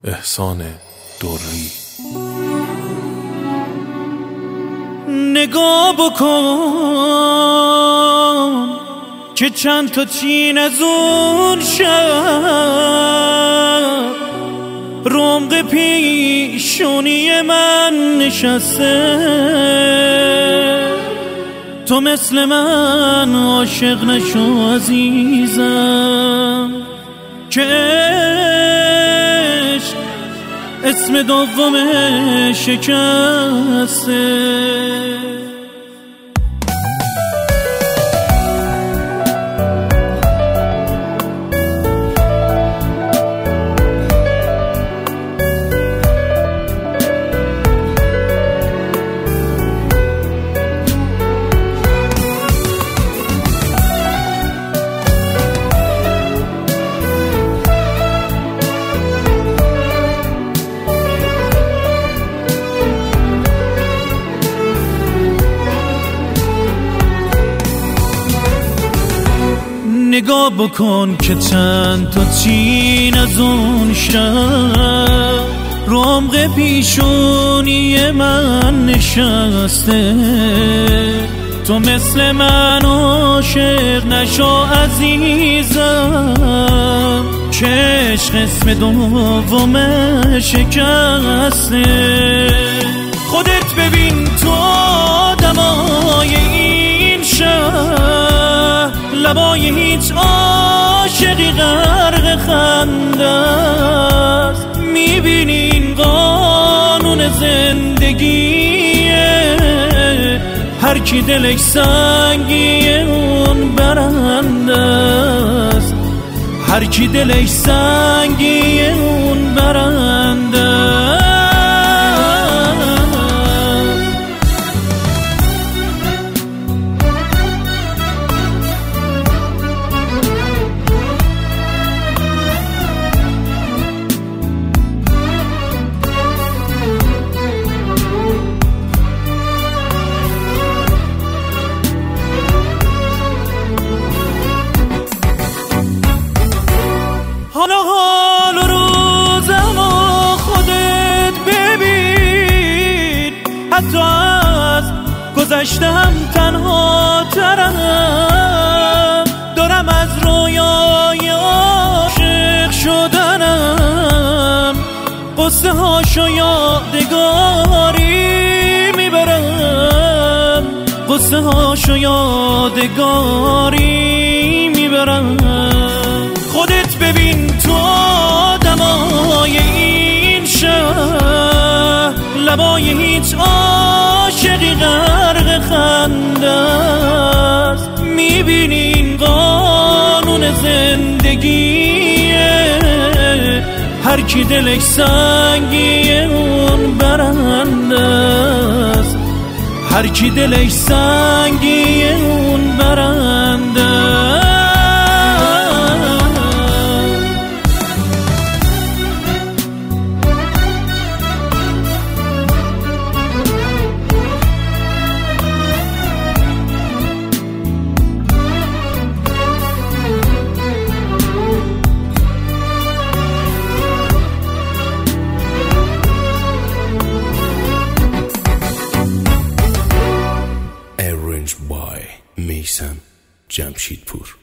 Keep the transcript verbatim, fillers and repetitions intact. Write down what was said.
احسان دوری. نگاه بکن که چند تا چین از اون شب رمق پیشونی من نشسته. تو مثل من عاشق نشو عزیزم که عشق اسم دوم شکسته. نگاه بکن که چند تا چین از اون شب رمق پیشونی من نشسته. تو مثل من عاشق نشو عزیزم که عشق اسم دوم شکسته. خودت ببین تو دمای این شب، لبای هیچ عاشقی غرق خنده است. میبینی این قانون زندگیه، هر کی دلش سنگیه اون برنده است. هر کی دلش سنگیه اون برنده است. حالا حال و روزم و خودت ببین، حتی از گذشتم تنها ترم. دارم از رویای عاشق شدنم قصه هاشو یادگاری میبرم. قصه هاشو یادگاری میبرم. خودت ببین تو دمای این شب، لبای هیچ عاشقی غرق خنده است. میبینی این قانون زندگیه، هر کی دلش سنگیه اون برنده است. هر کی دلش سنگیه اون برنده است. Arranged by میثم جمشیدپور.